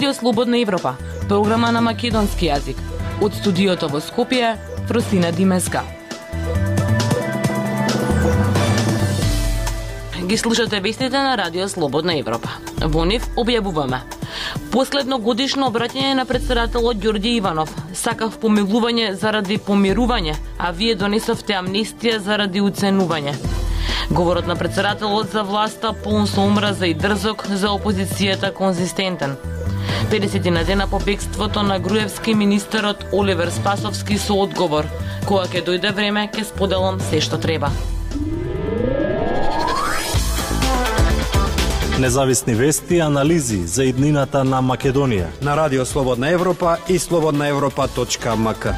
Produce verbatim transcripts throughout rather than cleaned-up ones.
Радио Слободна Европа, програма на македонски јазик. Од студиото во Скопје, Фросина Димеска. Ги слушате вестите на Радио Слободна Европа. Во нив објавуваме: последно годишно обраќање на претседателот Ѓорѓе Иванов. Сакав помилување заради помирување, а вие донесовте амнестија заради уценување. Говорот на претседателот за власта полн со омраза и дрзок, за опозицијата конзистентен. педесет на дена по бегството на Груевски, министерот Оливер Спасовски со одговор: кога ќе дојде време, ќе споделам се што треба. Независни вести и анализи за иднината на Македонија на Радио Слободна Европа и слободна европа точка ем ка.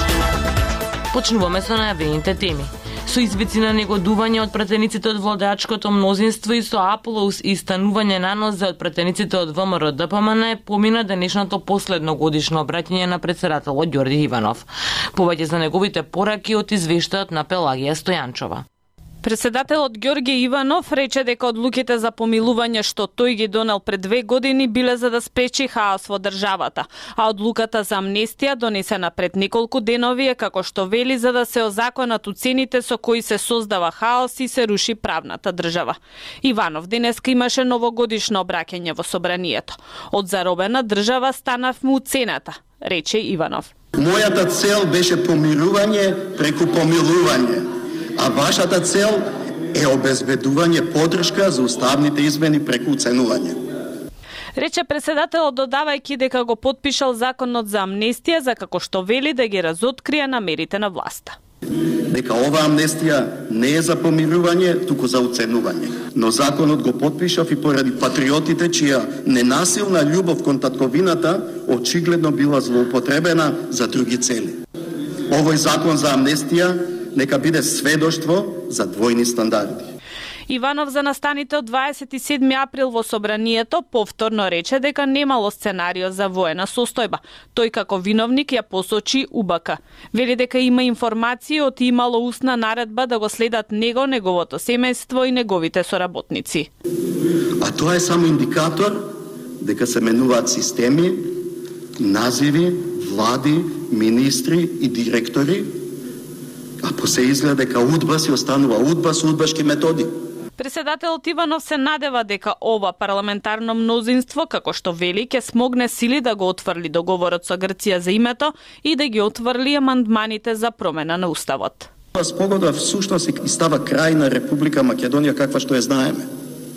Почнуваме со најавените теми. Со извици на негодување од пратениците од владеачкото мнозинство и со аплауз и станување на нозе од пратениците од ВМРО Д П М Н помина денешното последно годишно обраќање на претседателот Ѓорѓе Иванов. Повеќе за неговите пораки од извештајот на Пелагија Стојанчова. Председателот Ѓорѓе Иванов рече дека одлуките за помилување што тој ги донел пред две години биле за да спречи хаос во државата, а одлуката за амнестија донесена пред неколку денови е, како што вели, за да се озаконат уцените со кои се создава хаос и се руши правната држава. Иванов денеска имаше новогодишно обраќање во собранието. Од заробена држава станавме уцената, рече Иванов. Мојата цел беше помирување преку помилување, а вашата цел е обезбедување поддршка за уставните измени преку уценување. Рече председателот, додавајќи дека го потпишал законот за амнестија, за како што вели да ги разоткрие намерите на власта. Дека ова амнестија не е за помирување, туку за уценување. Но законот го потпишав и поради патриотите чија ненасилна љубов кон татковината очигледно била злоупотребена за други цели. Овој закон за амнестија нека биде сведоштво за двојни стандарди. Иванов за настаните од дваесет и седми април во собранието повторно рече дека немало сценарио за воена состојба. Тој како виновник ја посочи У Б К. Вели дека има информации од имало устна наредба да го следат него, неговото семејство и неговите соработници. А тоа е само индикатор дека се менуваат системи, називи, влади, министри и директори, а по се изгледа дека УДБА си останува УДБА со удбашки методи. Председателот Иванов се надева дека ова парламентарно мнозинство, како што вели, ќе смогне сили да го отврли договорот со Грција за името и да ги отврли амандманите за промена на уставот. Спогодба всушност и става крај на Република Македонија каква што ја знаеме.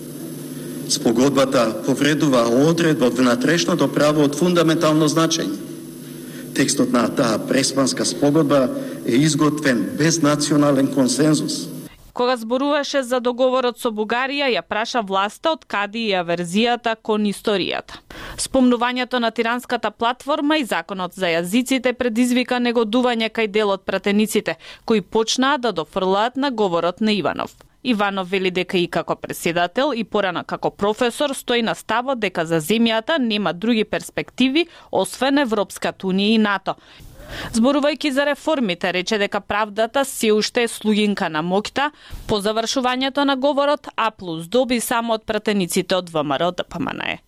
Спогодбата повредува одредба од внатрешното право од фундаментално значење. Текстот на таа преспанска спогодба е изготвен без национален консензус. Кога зборуваше за договорот со Бугарија, ја праша власта од каде ја верзијата кон историјата. Спомнувањето на тиранската платформа и законот за јазиците предизвика негодување кај дел од пратениците, кои почнаа да дофрлаат на говорот на Иванов. Иванов вели дека и како председател и порана како професор стои на ставот дека за земјата нема други перспективи освен Европската унија и НАТО. Зборувајќи за реформите, рече дека правдата се уште е слугинка на моќта. По завршувањето на говорот, А плюс доби само од пратениците од ВМРО Д П М Н.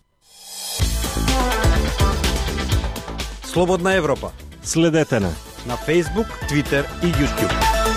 Слободна Европа. Следете на на Facebook, Twitter и YouTube.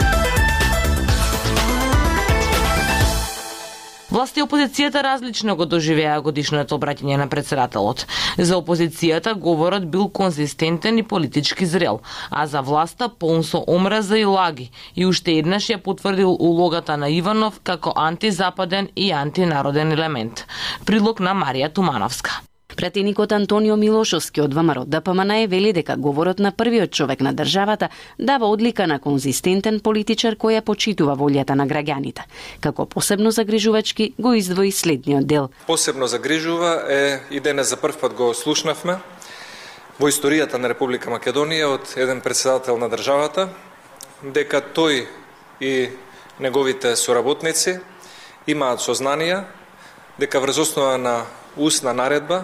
Власт и опозицијата различно го доживеа годишното обраќање на претседателот. За опозицијата говорот бил конзистентен и политички зрел, а за власта полн со омраза и лаги, и уште еднаш ја потврдил улогата на Иванов како антизападен и антинароден елемент. Прилог на Марија Тумановска. Пратеникот Антонио Милошовски од ВМРО Д П М Н вели дека говорот на првиот човек на државата дава одлика на конзистентен политичар кој ја почитува волјата на граѓаните. Како посебно загрижувачки го издвои следниот дел. Посебно загрижува е и денес за прв пат го слушнавме во историјата на Република Македонија од еден претседател на државата дека тој и неговите соработници имаат сознанија дека врз основа на устна наредба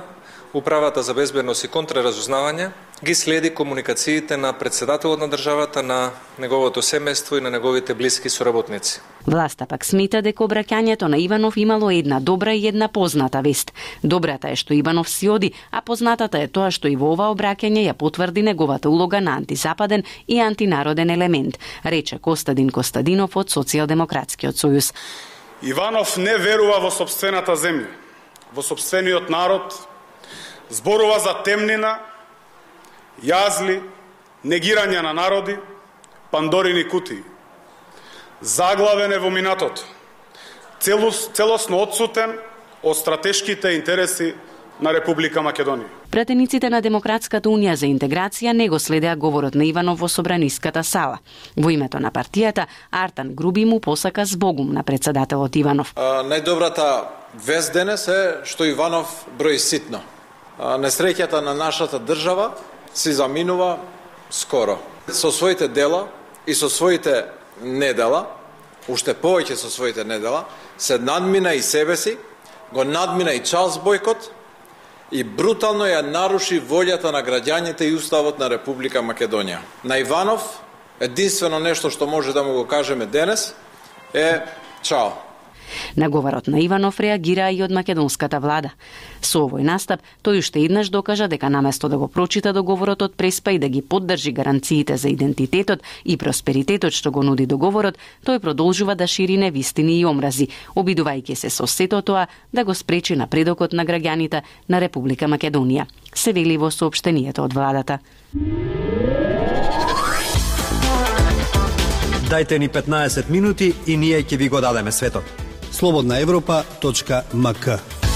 Управата за безбедност и контраразузнавање ги следи комуникациите на председателот на државата, на неговото семејство и на неговите блиски соработници. Власта пак смета дека обраќањето на Иванов имало една добра и една позната вест. Добрата е што Иванов си оди, а познатата е тоа што и во ова обраќање ја потврди неговата улога на антизападен и антинароден елемент, рече Костадин Костадинов од Социјалдемократскиот сојуз. Иванов не верува во сопствената земја, во сопствениот народ, зборува за темнина, јазли, негирање на народи, пандорини кутии. Заглавен е во минатото, целосно отсутен од стратешките интереси на Република Македонија. Пратениците на Демократската унија за интеграција не го следеа говорот на Иванов во собраниската сала. Во името на партијата, Артан Груби му посака збогум на председателот Иванов. А, најдобрата вест денес е што Иванов брои ситно. А, несреќата на нашата држава си заминува скоро. Со своите дела и со своите недела, уште повеќе со своите недела, се надмина и себе си, го надмина и Чарлс Бојкот, и брутално ја наруши волјата на граѓаните и уставот на Република Македонија. На Иванов, единствено нешто што може да му го кажеме денес е чао. На говорот на Иванов реагира и од македонската влада. Со овој настап, тој уште еднаш докажа дека наместо да го прочита договорот од Преспа и да ги поддржи гаранциите за идентитетот и просперитетот што го нуди договорот, тој продолжува да шири невистини и омрази, обидувајќи се со сето тоа да го спречи напредокот на граѓаните на Република Македонија, се вели во соопштението од владата. Дајте ни петнаесет минути и ние ќе ви го дадеме светот. слободна европа точка ем ка.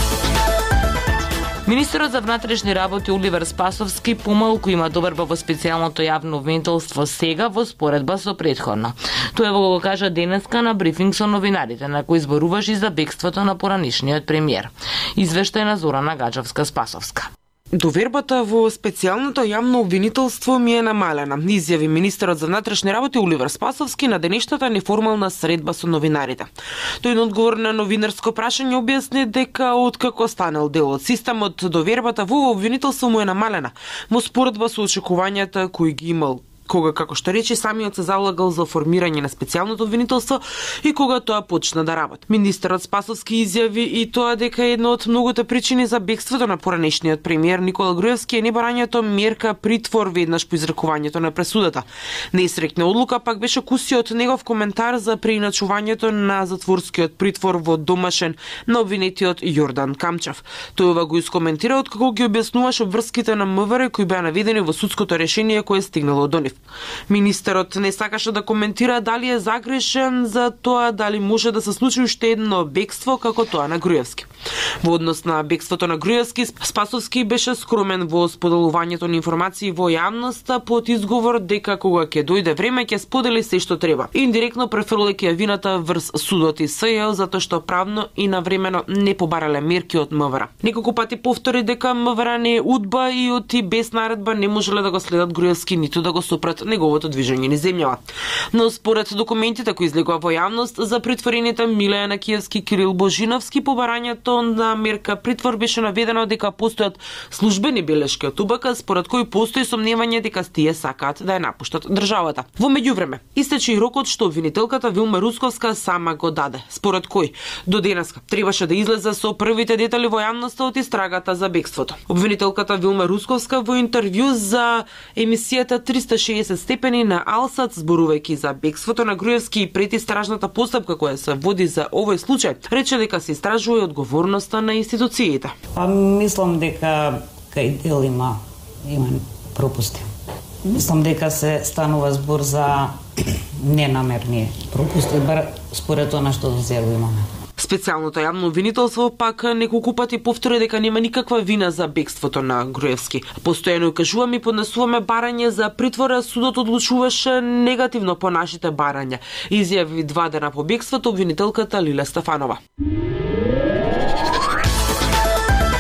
Министерот за внатрешни работи Оливер Спасовски помалку има доверба во специјалното јавно обвинителство сега во споредба со претходно. Тоа го кажа денеска на брифинг со новинарите, на кој зборуваше и за бегството на поранишниот премиер. Извештај на Зорана Гаджевска-Спасовска. Довербата во специјалното јавно обвинителство ми е намалена, изјави министерот за внатрешни работи Оливер Спасовски на денешната неформална средба со новинарите. Тој на одговор на новинарско прашање објасни дека откако станал дел од системот, довербата во обвинителство му е намалена, во споредба со очекувањата кои ги имал кога, како што рече, самиот се залагал за формирање на специјалното обвинителство и кога тоа почна да работи. Министерот Спасовски изјави и тоа дека една од многуте причини за бегството на поранешниот премиер Никола Груевски е небарањето мерка притвор веднаш по изрекувањето на пресудата. Неисрекна одлука пак беше кусиот негов коментар за преиначувањето на затворскиот притвор во домашен на обвинетиот Јордан Камчев. Тој ова го искоментира откако ги објаснуваше врските на МВР кои беа наведени во судското решение кое стигнало до нив. Министерот не сакаше да коментира дали е загрешен за тоа дали може да се случи уште едно бегство како тоа на Груевски. Во однос на бегството на Груевски, Спасовски беше скромен во споделувањето на информации во јавноста под изговор дека кога ќе дојде време ќе сподели се што треба. Индиректно префрлајќи ја вината врз судот и СЈ затоа што правно и навремено не побарале мерки од МВР. Неколку пати повтори дека МВР не е удба и оти без наредба не можеле да го следат Груевски ниту да го сопрат неговото движење низ земјава. Но според документите кои излегува во јавност за притворените Милеја Накиевски, Кирил Божиновски, побарањето на мерка притвор беше наведено дека постојат службени белешки од УБК според кои постои сомневање дека тие сакаат да ја напуштат државата. Во меѓувреме истече и рокот што обвинителката Вилма Русковска сама го даде, според кој до денеска требаше да излезе со првите детали во јавноста од истрагата за бегството. Обвинителката Вилма Русковска во интервју за емисијата триста и шеесет степени на Алсат, зборувајќи за бегството на Груевски и предистражната постапка која се води за овој случај, рече дека се истражува и одговорноста на институциите. Па мислам дека кај дел има има пропусти. Мислам дека се станува збор за ненамерни пропусти, бар според она што дозело имаме. Специјалното јавно обвинителство пак неколку пати повтори дека нема никаква вина за бегството на Груевски. Постојано кажуваме и поднесуваме барање за притвора, судот одлучуваше негативно по нашите барања, изјави два дена по бегството обвинителката Лиле Стефанова.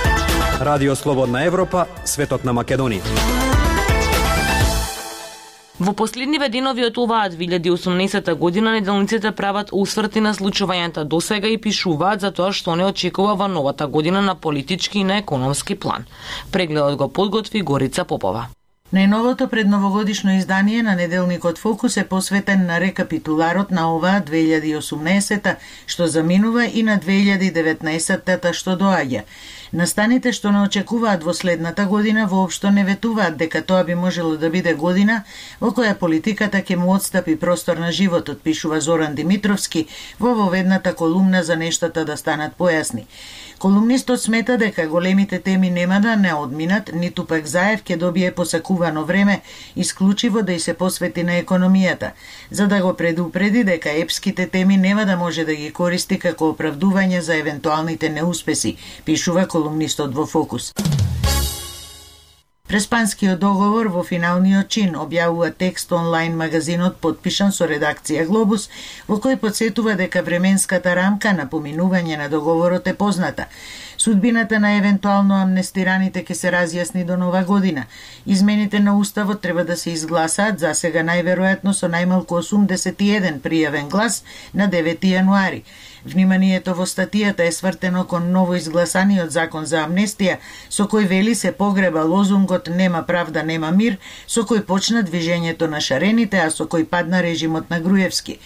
Радио Слободна Европа, светот на Македонија. Во последниве денови од оваа две илјади и осумнаесета година неделниците прават осврти на случувањата досега и пишуваат за тоа што не очекува во новата година на политички и на економски план. Прегледот го подготви Горица Попова. Најновото предновогодишно издание на неделникот Фокус е посветен на рекапитуларот на оваа две илјади и осумнаесета што заминува и на две илјади и деветнаесета што доаѓа. Настаните што не очекуваат во следната година воопшто не ветуваат дека тоа би можело да биде година во која политиката ќе му отстапи простор на животот, пишува Зоран Димитровски во воведната колумна за нештата да станат појасни. Колумнистот смета дека големите теми нема да не одминат, ниту пак Заев ќе добие посакувано време исклучиво да и се посвети на економијата, за да го предупреди дека епските теми нема да може да ги користи како оправдување за евентуалните неуспеси, пишува колумнистот во Фокус. Преспанскиот договор во финалниот чин објавува текст онлайн магазинот подпишан со редакција Глобус, во кој подсетува дека временската рамка на поминување на договорот е позната. Судбината на евентуално амнестираните ќе се разјасни до нова година. Измените на уставот треба да се изгласаат за сега најверојатно со најмалку осумдесет и еден пријавен глас на девети јануари. Вниманието во статијата е свртено кон ново изгласаниот закон за амнестија, со кој вели се погреба лозунгот "Нема правда, нема мир", со кој почна движењето на шарените, а со кој падна режимот на Груевски.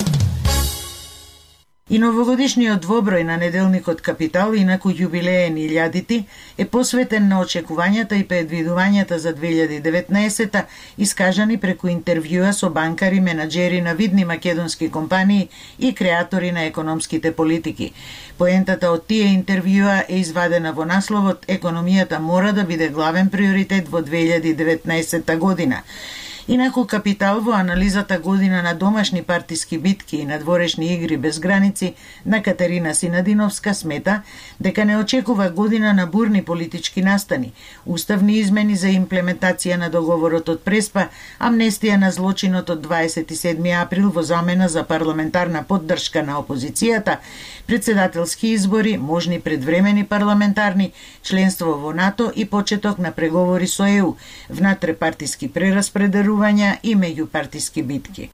И новогодишниот двоброј на неделникот Капитал, инаку јубилеен илјадити, е посветен на очекувањата и предвидувањата за две илјади и деветнаесета, искажани преку интервјуа со банкари, менаџери на видни македонски компании и креатори на економските политики. Поентата од тие интервјуа е извадена во насловот "Економијата мора да биде главен приоритет во две илјади и деветнаесета година". Инаку Капитал во анализата година на домашни партиски битки и надворешни игри без граници на Катерина Синадиновска смета дека не очекува година на бурни политички настани, уставни измени за имплементација на договорот од Преспа, амнестија на злочинот од дваесет и седми април во замена за парламентарна поддршка на опозицијата, председателски избори, можни предвремени парламентарни, членство во НАТО и почеток на преговори со Е У, внатрепартиски прераспределувања и меѓупартиски битки.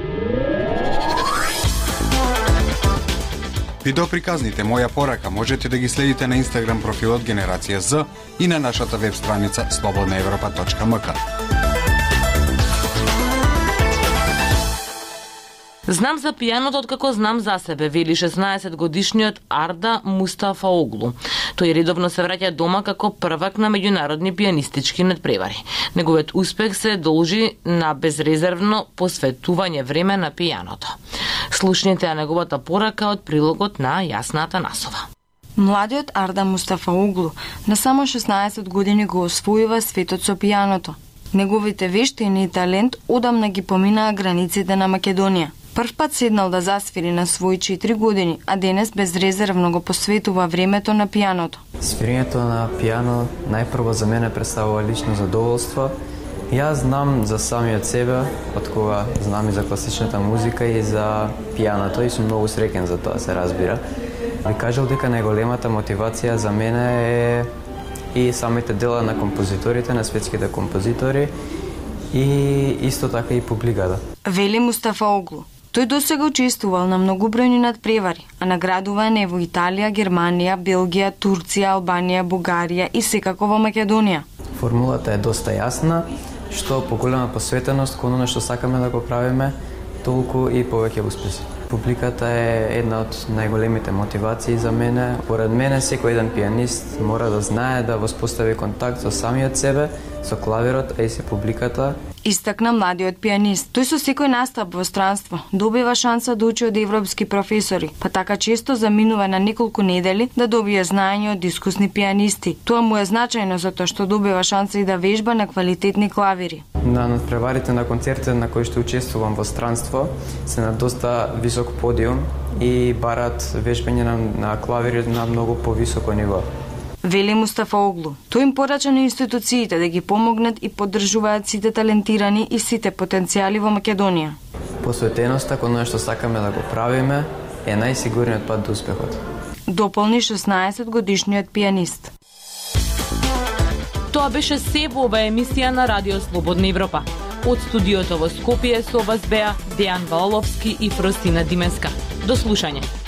Видеоприказните Моја порака можете да ги следите на Инстаграм профилот Генерација З и на нашата веб страница слободна европа точка ем ка. Знам за пијаното откако знам за себе, вели шеснаесет годишниот Арда Мустафаоглу. Тој редовно се враќа дома како првак на меѓународни пијанистички надпревари. Неговиот успех се должи на безрезервно посветување време на пијаното. Слушнете ја неговата порака од прилогот на Јасна Атанасова. Младиот Арда Мустафаоглу на само шеснаесет години го освојува светот со пијаното. Неговите вештини и талент одамна ги поминаа границите на Македонија. Прв пат седнал да засвири на своји четири години, а денес безрезервно го посветува времето на пијаното. Свирењето на пијано најпрво за мене представува лично задоволство. Јас знам за самиот себе, од кога знам и за класичната музика и за пијаното и сум многу среќен за тоа, се разбира. Би кажал дека најголемата мотивација за мене е и самите дела на композиторите, на светските композитори и исто така и публиката. Вели Мустафаоглу. Тој досега учествувал на многобројни надпревари, а наградуван е во Италија, Германија, Белгија, Турција, Албанија, Бугарија и секако во Македонија. Формулата е доста јасна, што поголема посветеност кон оно што сакаме да го правиме, толку и повеќе успеси. Публиката е една од најголемите мотивации за мене. Поред мене, секој еден пијанист мора да знае да воспостави контакт со самиот себе, со клавирот, а и со публиката. Истакна младиот пијанист. Тој со секој настап во странство добива шанса да учи од европски професори, па така често заминува на неколку недели да добие знаење од искусни пијанисти. Тоа му е значајно затоа што добива шанса и да вежба на квалитетни клавири. На надпреварите на концертите на кои што учествувам во странство се на доста висок подиум и барат вежбање на, на клавири на многу повисоко ниво. Вели Мустафаоглу. Тој им порача на институциите да ги помогнат и поддржуваат сите талентирани и сите потенцијали во Македонија. Посветеноста кон оно што сакаме да го правиме е најсигурниот пат до успехот. Дополни шеснаесет годишниот пијанист. Тоа беше се во оваа емисија на Радио Слободна Европа. Од студиото во Скопје со вас беа Дејан Валовски и Фростина Димеска. До слушање.